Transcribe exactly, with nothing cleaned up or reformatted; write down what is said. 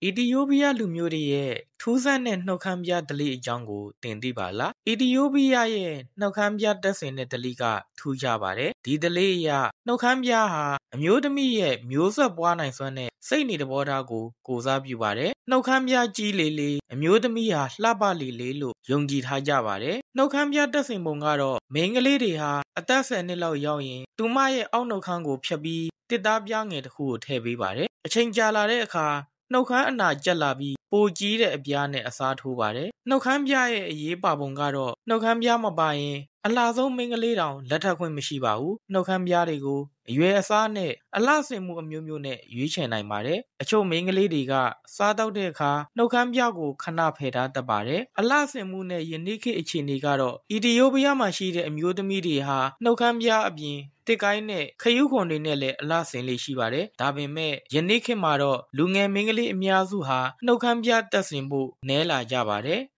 အီသီယိုးပီးယားလူမျိုးတွေရဲ့ထူးဆန်းတဲ့နှုတ်ခမ်းပြဓလေ့အကြောင်းကိုသင်သိပါလား။အီသီယိုးပီးယားရဲ့နှုတ်ခမ်းပြတပ်ဆင်တဲ့ဓလေ့ကထူးခြားပါတယ်။ဒီဓလေ့အရနှုတ်ခမ်းပြဟာအမျိုးသမီးရဲ့မျိုးဆက်ပွားနိုင်စွမ်းတဲ့စိတ်နေသဘောထားကိုကိုစားပြုပါတယ်။နှုတ်ခမ်းပြကြီးလေလေအမျိုးသမီးဟာလှပလေလေလို့ယုံကြည်ထားကြပါတယ်။နှုတ်ခမ်းပြတပ်ဆင်ပုံကတော့မိန်းကလေးတွေဟာအသက်ဆယ်နှစ်လောက်ရောက်ရင်သူမရဲ့အောက်နှုတ်ခမ်းကိုဖြတ်ပြီးတစ်သားပြားငယ်တစ်ခုကိုထည့်ပေးပါတယ်။အချိန်ကြာလာတဲ့အခါနှုတ်ခမ်းအနာကျက်လာပြီးပိုကြီးတဲ့အပြားနဲ့အစားထိုးပါတယ်။နှုတ်ခမ်းပြရဲ့အရေးပါပုံကတော့နှုတ်ခမ်းပြမပါရင်အလှဆုံးမိန်းကလေးတောင်လက်ထပ်ခွင့်မရှိပါဘူး။နှုတ်ခမ်းပြတွေကိုအရွယ်အစားနဲ့အလှဆင်မှုအမျိုးမျိုးနဲ့ရွေးချယ်နိုင်ပါတယ်။အချို့မိန်းကလေးတွေကစားတောက်တဲ့အခါနှုတ်ခမ်းပြကိုခဏဖယ်ထားတတ်ပါတယ်။အလှဆင်မှုနဲ့ယနေ့ခေတ်အခြေအနေကတော့အီသီယိုးပီးယားမှာရှိတဲ့အမျိုးသမီးတွေဟာနှုတ်ခမ်းပြအပြင်တစ်ကိုင်းနဲ့ခရုခွန်တွေနဲ့လည်းအလှဆင်လေးရှိပါတယ်။ဒါပေမဲ့ယနေ့ခေတ်မှာတော့လူငယ်မိန်းကလေးအများစုဟာနှုတ်ခမ်းပြတပ်ဆင်ဖို့နည်းလာကြပါတယ်